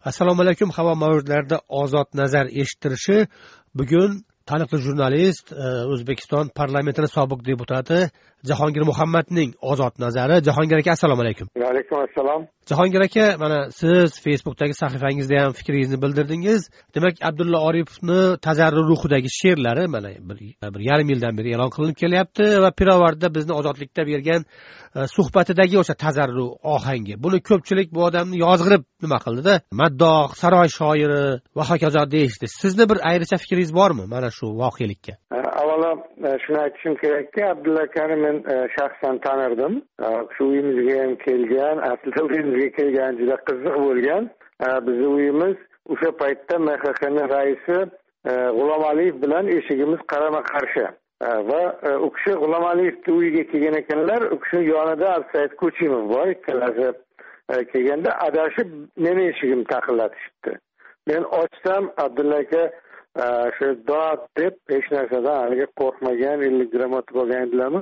Assalomu alaykum. Havo mavjudlarida ozod nazar eshittirishi bugun taniqli jurnalist, O'zbekiston parlamentini sobiq deputati Jahongir Muhammadning ozod nazari. Jahongir aka, assalomu alaykum. Va alaykum assalom. Jahongir aka, mana siz Facebookdagi sahifangizda ham fikringizni bildirdingiz. Demak, Abdulla Oripovni Tazarru ruhidagi she'rlari mana bir yarim yildan beri e'lon qilinib kelyapti va pirovarda bizni ozodlikda bergan suhbatidagi o'sha tazarru ohangi. Buni ko'pchilik bu odamni yozg'irib nima qildida? Maddoh, saroy shoiri va hokazo deyishdi. Sizni bir ayricha fikringiz bormi mana shu voqelikka? Avvalo shuni aytishim kerakki, Abdulla akani men shaxsan tanirdim. Shu uyimizga ham kelgan, aslida uyimizga kelgan juda qiziq bo'lgan. Bizning uyimiz o'sha paytda MXXning raisi G'ulom Aliyev bilan eshigimiz qarama-qarshi. Va u kishi G'ulom Aliyevning uyiga kelgan ekanlar. U kishi yonida Absaid Ko'chimov bor, ikkalasi kelganda adashib meni eshigimni taqillatishibdi. Men ochsam, Abdulla aka shu dod deb hech narsadan haliga qo'rqmagan, 50 gramm otib olgandilarmi?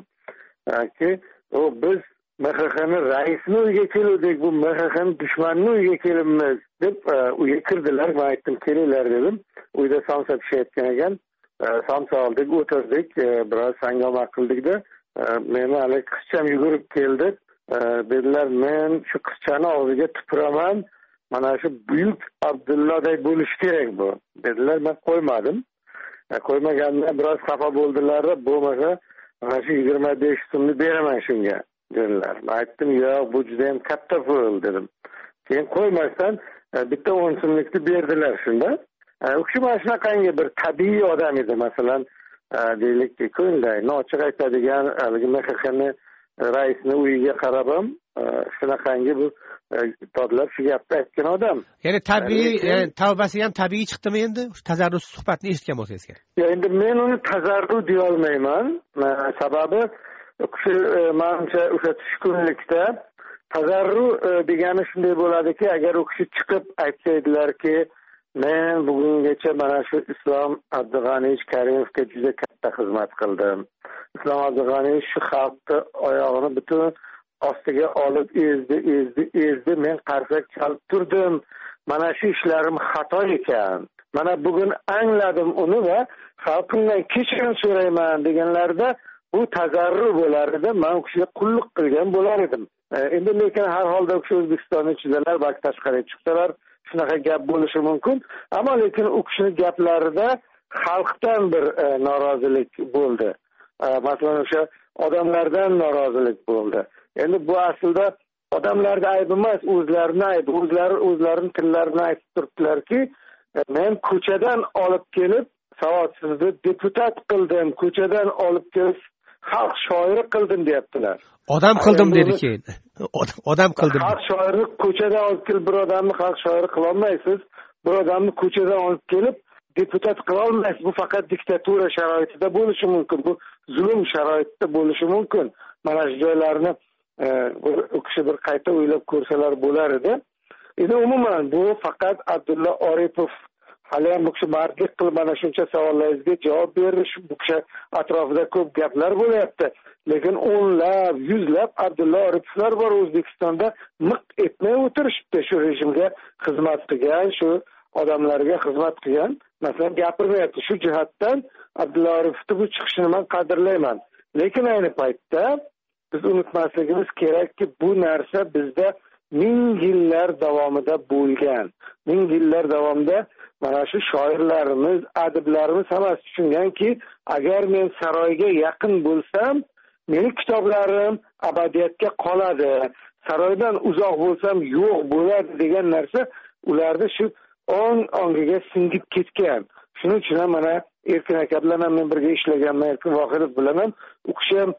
Biz MXXning raisini uyiga keluvdik, bu MXXning dushmanini uyiga kelibmiz deb uyga kirdilar. Men aytdim, kelinglar dedim. Uyda somsa pishayotgan ekan. Somsa oldik, o'tirdik, biroz sangoma qildikda, meni hali qizcham yugurib keldi. Dedilar, men shu qizchani og'ziga tupuraman. Mana shu buyuk Abdulladay bo'lish kerak bu. Dedilar, men qo'ymadim. Qo'ymagandan biroz xafa bo'ldilar. Bo'lmasa, mana shu 25 so'mni beraman shunga dedilar. Men aytdim, yo'q, bu juda ham katta pul dedim. Keyin qo'ymasdan bitta 10 so'mlikni berdilar shunda. U kishi mana shunaqangi bir tabiiy odam edi. Masalan, deylikki, ko'ngilday, nochiq aytadigan, haligi MXXni raisni uyiga qarab ham shunaqangi bu todlab shu gapni aytgan odam. Ya'ni tabiiy, tavbasi ham tabiiy chiqdimi endi? Shu tazarru suhbatni eshitgan bo'lsangiz kerak. Endi men uni tazarru deya olmayman. Sababi u kishi menimcha o'sha tushkunlikda tazarru degani shunday bo'ladiki, agar u kishi chiqib aytsaydilarki, men bugungacha mana shu Islom Abdug'aniyevich Karimovga juda katta xizmat qildim. Islom Abdug'aniyevich shu xalqni oyog'ini butun ostiga olib ezdi, men qarsak chalib turdim. Mana shu ishlarim xato ekan. Mana bugun angladim uni va xalqimdan kechirim so'rayman deganlarda bu tazarru bo'lar edi. Men u kishiga qulluq qilgan bo'lar edim. Endi lekin har holda u kishi O'zbekistonning ichidalar, balki tashqariga chiqsalar, shunaqa gap bo'lishi mumkin. Ammo lekin u kishining gaplarida xalqdan bir norozilik bo'ldi. Masalan, o'sha odamlardan norozilik bo'ldi. Endi bu aslida odamlarning aybi emas, o'zlarining aybi. O'zlarining tillarini aytib turibdilarki, men ko'chadan olib kelib savodsizni deputat qildim, ko'chadan olib kelib xalq shoiri qildim deyaptilar. Odam qildim dedi keyin. Odam qildim. Xalq shoiri ko'chadan olib kelib bir odamni xalq shoiri qila olmaysiz. Bir odamni ko'chadan olib kelib deputat qila olmaysiz. Bu faqat diktatura sharoitida bo'lishi mumkin. Bu zulm sharoitida bo'lishi mumkin. Mana shu joylarni u kishi bir qayta o'ylab ko'rsalar bo'lar edi. Endi umuman bu faqat Abdulla Oripov hali ham bu kishi mardlik qilib mana shuncha savollaringizga javob berish, bu kishi atrofida ko'p gaplar bo'lyapti. Lekin o'nlab, yuzlab Abdulla Oripovlar bor O'zbekistonda miq etmay o'tirishibdi. Shu rejimga xizmat qilgan, shu odamlarga xizmat qilgan. Masalan, gapirmayapti. Shu jihatdan Abdulla Oripovning bu chiqishini men qadrlayman. Lekin ayni paytda biz unutmasligimiz kerakki, bu narsa bizda ming yillar davomida bo'lgan. Ming yillar davomida mana shu shoirlarimiz, adiblarimiz hammasi tushunganki, agar men saroyga yaqin bo'lsam, mening kitoblarim abadiyatga qoladi. Saroydan uzoq bo'lsam, yo'q bo'ladi degan narsa ularda shu ongiga singib ketgan. Shuning uchun ham mana Erkin aka bilan men birga ishlaganman, Erkin Vohidov bilan ham u kishi ham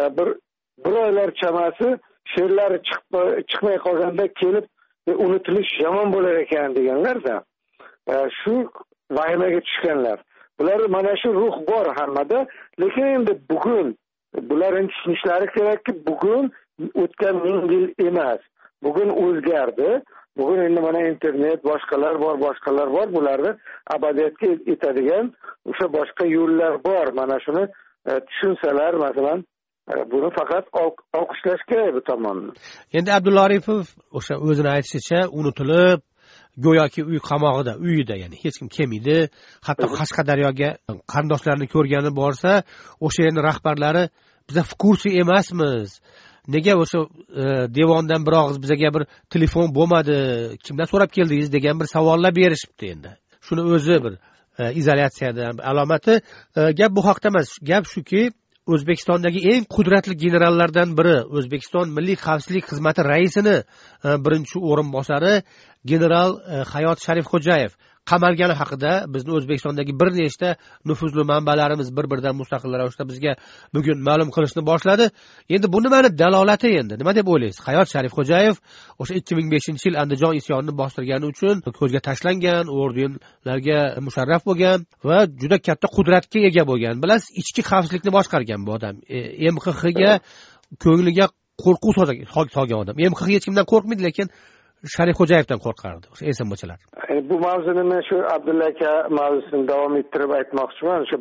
bir oylar chamasi she'rlari chiqmay qolganda kelib unutilish yomon bo'lar ekan deganlarda shu vahimaga tushganlar. Bular mana shu ruh bor hammada, lekin endi bugun bular tushunishlari kerakki, bugun o'tgan 1000 yil emas. Bugun o'zgardi. Bugun endi mana internet, boshqalar bor. Bularni abadiyatga yetadigan o'sha boshqa yo'llar bor. Mana shuni tushunsalar, masalan, buni faqat olqishlash kerak bu tomonni. Endi Abdulla Oripov o'sha o'zini aytishicha unutilib, go'yoki uy qamog'ida, uyida, ya'ni hech kim kelmaydi. Hatto Qashqadaryoga qarindoshlarini ko'rgani borsa, o'sha yerning rahbarlari biza в курсе emasmiz. Nega o'sha devondan bir og'iz bizaga bir telefon bo'lmadi, kimdan so'rab keldingiz degan bir savollar berishibdi endi. Shuni o'zi bir izolyatsiyadan alomati. Gap bu haqda emas. Gap shuki, O'zbekistondagi eng qudratli generallardan biri, O'zbekiston Milliy xavfsizlik xizmati raisini birinchi o'rinbosari general Hayot Sharifxo'jayev qamalgani haqida bizni O'zbekistondagi bir nechta nufuzli manbalarimiz bir-biridan mustaqil ravishda bizga bugun ma'lum qilishni boshladi. Endi bu nimani dalolati endi? Nima deb o'ylaysiz? Hayot Sharifxo'jayev o'sha 2005-yil Andijon isyonini bostirgani uchun ko'zga tashlangan, ordenlarga musharraf bo'lgan va juda katta qudratga ega bo'lgan. Bilasiz, ichki xavfsizlikni boshqargan bu odam. MXXga ko'ngliga qo'rquv solgan odam. MXX hech kimdan qo'rqmaydi, lekin Sharifxo'jayevdan qo'rqardi. O'sha esimbochilar. Bu mavzuni men shu Abdulla aka mavzusini davom ettirib aytmoqchiman. O'sha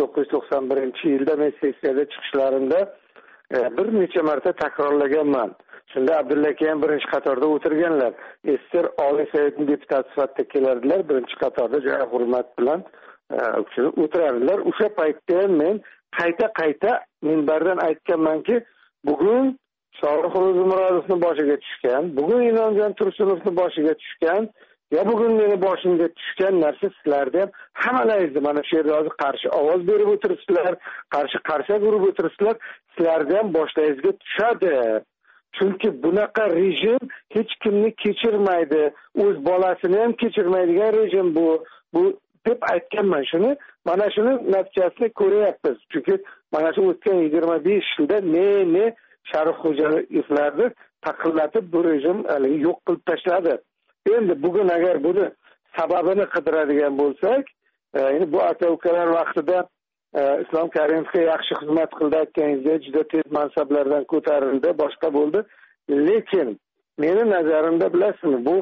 1991-yilda men sessiyada chiqishlarimda bir necha marta takrorlaganman. Shunda Abdulla aka ham birinchi qatorda o'tirganlar. SSR Oliy Sovetning deputati sifatida kelardilar. Birinchi qatorda juda hurmat bilan o'tirardilar. O'sha paytda ham men qayta minbardan aytganmanki, bugun Shohrux Ro'zimurodovning boshiga tushgan, bugun Inomjon Tursunovning boshiga tushgan, ya bugun meni boshimga tushgan narsa sizlarda ham hammalaringizni mana shu yerda hozir qarshi ovoz berib o'tiribsizlar, qarshi qarsak urib o'tiribsizlar, sizlarda ham boshlaringizga tushadi. Chunki bunaqa rejim hech kimni kechirmaydi, o'z bolasini ham kechirmaydigan rejim bu deb aytganman shuni. Mana shuni natijasini ko'ryapmiz. Chunki mana shu o'tgan 25 yilda ne Sharifxo'jayevlarni taqillatib bu rejim yo'q qilib tashladi. Endi bugun agar buni sababini qidiradigan bo'lsak, endi bu aka-ukalar vaqtida Islom Karimovga yaxshi xizmat qildi aytganingizdek, juda tez mansablardan ko'tarildi, boshqa bo'ldi. Lekin meni nazarimda bilasizmi, bu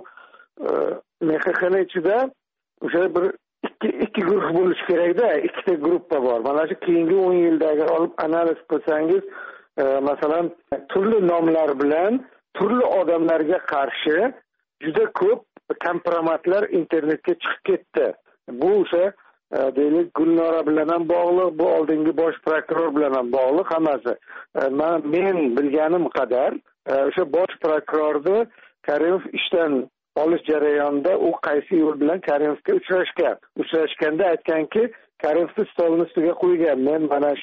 MXXning ichida o'sha bir ikki guruh bo'lishi kerak-da, ikkita gruppa bor. Mana shu keyingi 10 yilda agar olib analiz qilsangiz, masalan, turli nomlar bilan turli odamlarga qarshi juda ko'p kompromatlar internetga chiqib ketdi. Bu o'sha deylik Gulnora bilan ham bog'liq, bu oldingi bosh prokuror bilan ham bog'liq hammasi. Men bilganim qadar o'sha bosh prokurorni Karimov ishdan olish jarayonida u qaysi yo'l bilan Karimovga uchrashganda aytganki, Karimovni stolning ustiga qo'ygan. Men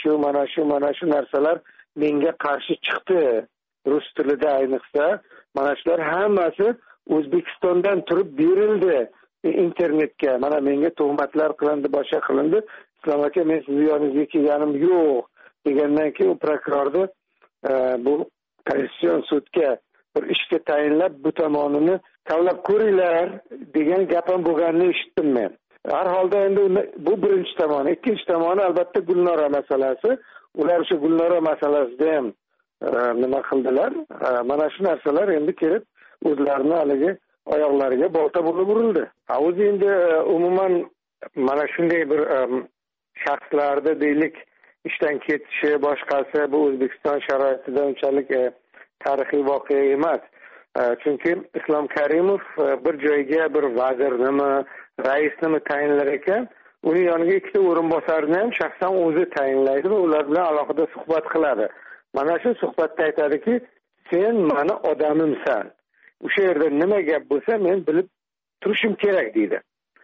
mana shu narsalar menga qarshi chiqdi. Rus tilida ayniqsa, mana shular hammasi O'zbekistondan turib berildi internetga. Mana menga tuhmatlar qilindi, boshqa qilindi. Islom aka, men sizni yoningizga kelganim yo'q degandan keyin u prokurorni bu konstitutsion sudga bir ishga tayinlab bu tomonini kavlab ko'ringlar degan gap ham bo'lganini eshitdim men. Har holda endi bu birinchi tomoni. Ikkinchi tomoni albatta Gulnora masalasi. Ular o'sha Gulnora masalasida ham nima qildilar? Mana shu narsalar endi kelib o'zlarini haligi oyoqlariga bolta bo'lib urildi. O'zi endi umuman mana shunday bir shaxslarda deylik ishdan ketishi, boshqasi bu O'zbekiston sharoitida unchalik tarixiy voqea emas. Chunki Islom Karimov bir joyga bir vazirnimi, raisnimi tayinlar ekan, uning yoniga ikkita o'rinbosarni ham shaxsan o'zi tayinlaydi va ular bilan alohida suhbat qiladi. Mana shu suhbatda aytadiki, sen mani odamimsan. O'sha yerda nima gap bo'lsa men bilib turishim kerak deydi.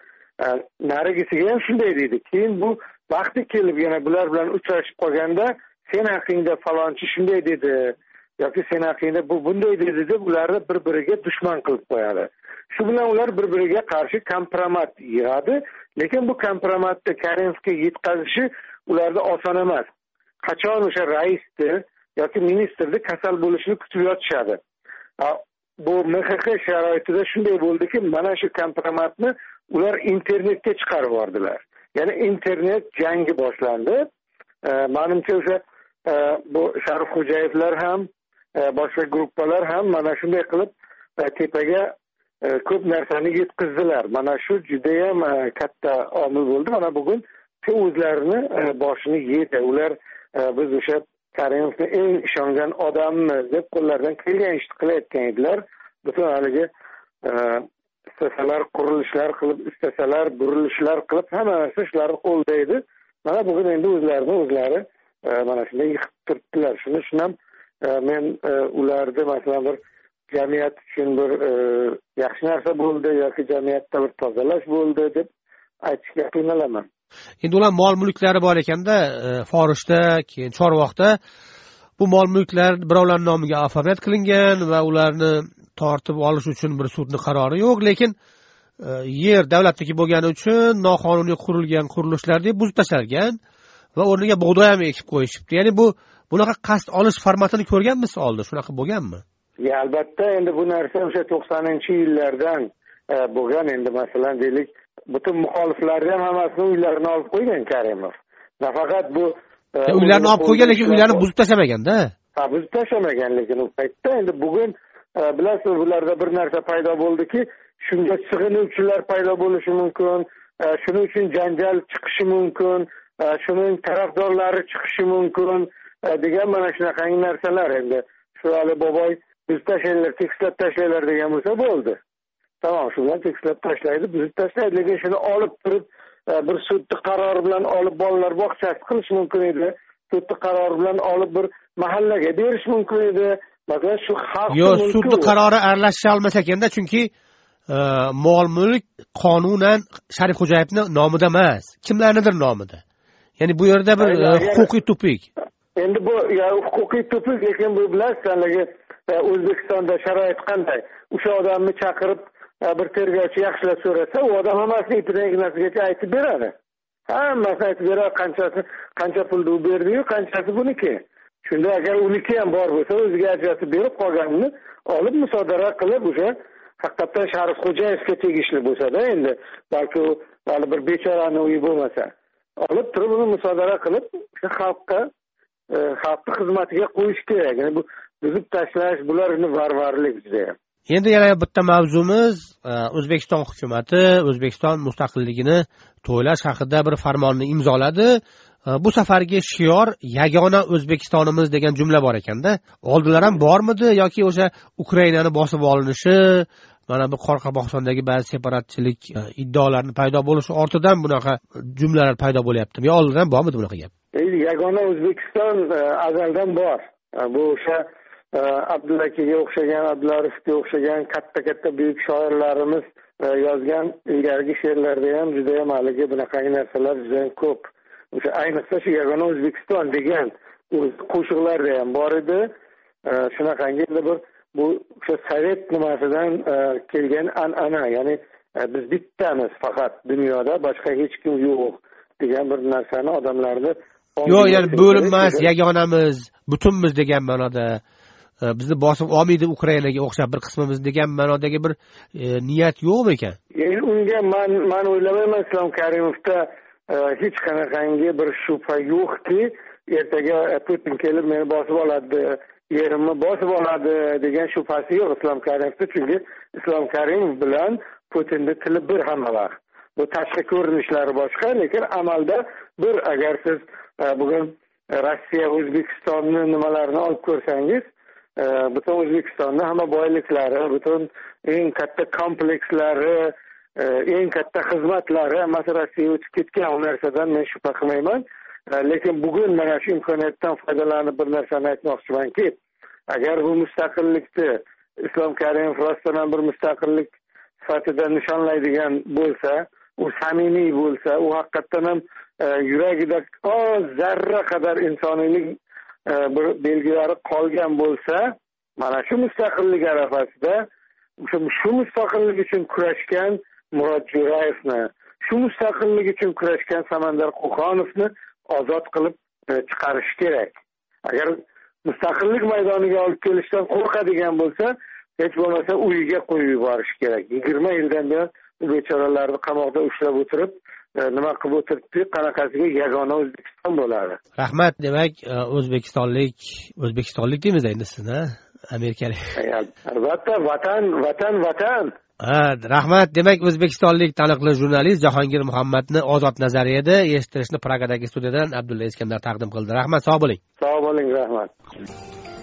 Narigisiga ham shunday deydi. Keyin bu vaqti kelib yana bular bilan uchrashib qolganda, sen haqingda falonchi shunday dedi yoki sen haqingda bu bunday dedi deb ularni bir-biriga dushman qilib qo'yadi. Shu bilan ular bir-biriga qarshi kompromat yig'adi, lekin bu kompromatni Karimovga yetkazishi ularda oson emas. Qachon o'sha raisni yoki ministrni kasal bo'lishini kutib yotishadi. Bu MXX sharoitida shunday bo'ldiki, mana shu kompromatni ular internetga chiqarib yubordilar. Ya'ni internet jangi boshlandi. Menimcha o'sha bu Sharifxo'jayevlar ham, boshqa gruppalar ham mana shunday qilib tepaga ko'p narsani yetkazdilar. Mana shu juda ham katta omil bo'ldi. Mana bugun o'zlarini boshini yedi. Ular biz o'sha Karimovga eng ishongan odammiz deb qo'llaridan kelgan ishni qilayotgan edilar. Butun haligi istasalar qurilishlar qilib, istasalar burilishlar qilib, hamma narsa shularni qo'lida edi. Mana bugun endi o'zlari mana shunday yiqib turibdilar. Shuning uchun ham men ularni masalan bir jamiyat uchun bir yaxshi narsa bo'ldi yoki jamiyatda bir tozalash bo'ldi deb aytishga qiynalaman. Endi ular mol mulklari bor ekanda, Forishda, keyin Chorvoqda bu mol mulklar birovlarning nomiga oformiyat qilingan va ularni tortib olish uchun bir sudning qarori yo'q, lekin yer davlatniki bo'lgani uchun noqonuniy qurilgan qurilishlar deb buzib tashlangan va o'rniga bug'doy ham ekib qo'yishibdi. Ya'ni bunaqa qasd olish formatini ko'rganmisiz oldin? Shunaqa bo'lganmi? Albatta, endi bu narsa o'sha 90-yillardan bo'lgan. Endi masalan deylik, butun muxoliflarni ham hammasini uylarini olib qo'ygan Karimov. Nafaqat bu uylarni olib qo'ygan, lekin uylarni buzib tashlamagan-da. Buzib tashlamagan, lekin u paytda endi bugun bilasiz, bularda bir narsa paydo bo'ldiki, shunga sig'inuvchilar paydo bo'lishi mumkin, shuning uchun janjal chiqishi mumkin, shuning tarafdorlari chiqishi mumkin degan mana shunaqangi narsalar. Endi shu hali boboy buzib tashlanglar, tekislab tashlanglar degan bo'lsa bo'ldi. Tamom, shu bilan tekislab tashlaydi, buzib tashlaydi, lekin shuni olib turib bir sudning qarori bilan olib bolalar bog'chasi qilish mumkin edi. Sudning qarori bilan olib bir mahallaga berish mumkin edi. Masalan, shu xalq sudning qarori aralasha olmas ekanda, chunki mol mulk qonunan Sharif Xo'jayevning nomida emas, kimlarnidir nomida. Ya'ni bu yerda bir huquqiy tupik. Endi bu huquqiy tupik, lekin bu bilasizlarki O'zbekistonda sharoit qanday? O'sha odamni chaqirib bir tergovchi yaxshilab so'rasa, u odam hammasini ipidan ignasigacha aytib beradi. Hammasini aytib beradi, qancha pulni u berdi-yu, qanchasi buniki. Shunda agar uniki ham bor bo'lsa, o'ziga ajratib berib qolganini olib musodara qilib, o'sha haqiqatan Sharif Xo'jayevga tegishli bo'lsa-da, endi balki u hali bir bechoraning uyi bo'lmasa, olib turib uni musodara qilib, o'sha xalqning xizmatiga qo'yish kerak. Ya'ni bu buzib tashlash, bularni varvarlik juda. Endi yana bitta mavzumiz, O'zbekiston hukumatı O'zbekiston mustaqilligini to'ylash haqida bir farmonni imzoladi. Bu safargi shior yagona O'zbekistonimiz degan jumla bor ekanda. Oldinlar ham bormidi yoki o'sha Ukrainani bosib olinishi, mana bu Qoraqalpog'istondagi ba'zi separatchilik iddaolarini paydo bo'lishi ortidan bunaqa jumlalar paydo bo'lyaptimi? Yo oldindan ham bormidi bunaqa gap? Yagona O'zbekiston azaldan bor. Bu o'sha Abdullakiga o'xshagan, Abdullarifga o'xshagan katta buyuk shoirlarimiz yozgan ilgarigi she'rlarda ham juda ham haligi bunaqangi narsalar juda ham ko'p. O'sha ayniqsa shu yagona O'zbekiston degan qo'shiqlarda ham bor edi. Shunaqangi bir bu o'sha sovet nimasidan kelgan an'ana, ya'ni biz bittamiz faqat dunyoda, boshqa hech kim yo'q degan bir narsani odamlarni yo'q, ya'ni bo'linmas, yagonamiz, butunmiz degan ma'noda, bizni bosib olmaydi Ukrainaga o'xshab bir qismimiz degan ma'nodagi bir niyat yo'qmi ekan? Endi unga men o'ylamayman, Islom Karimovda hech qanaqangi bir shubha yo'qki, ertaga Putin kelib meni bosib oladi, yerimni bosib oladi degan shubhasi yo'q Islom Karimovda, chunki Islom Karimov bilan Putinning tili bir hamma vaqt. Bu tashqi ko'rinishlari boshqa, lekin amalda bir. Agar siz bugun Rossiya O'zbekistonni nimalarini olib ko'rsangiz, butun O'zbekistonni hamma boyliklari, butun eng katta komplekslari, eng katta xizmatlari hammasi Rossiyaga o'tib ketgan. U narsadan men shubha qilmayman. Lekin bugun mana shu imkoniyatdan foydalanib bir narsani aytmoqchimanki, agar bu mustaqillikni Islom Karimov rostdan bir mustaqillik sifatida nishonlaydigan bo'lsa, u samimiy bo'lsa, u haqiqatan ham yuragida zarra qadar insoniylik bir belgilari qolgan bo'lsa, mana shu mustaqillik arafasida shu mustaqillik uchun kurashgan Murod Jo'rayevni, shu mustaqillik uchun kurashgan Samandar Qo'qonovni ozod qilib chiqarish kerak. Agar mustaqillik maydoniga olib kelishdan qo'rqadigan bo'lsa, hech bo'lmasa uyiga qo'yib yuborish kerak. 20 yildan beri bu bechoralarni qamoqda ushlab o'tirib, nima qilib o'tiribdi, qanaqasiga yagona O'zbekiston bo'ladi. Rahmat. Demak, O'zbekistonlik deymiz endi sizni, amerikalik. Albatta, vatan. Rahmat. Demak, o'zbekistonlik taniqli jurnalist Jahongir Muhammadni Ozod nazariyada eshittirishni Pragadagi studiyadan Abdulla Iskandar taqdim qildi. Rahmat, sog' bo'ling. Sog' bo'ling, rahmat.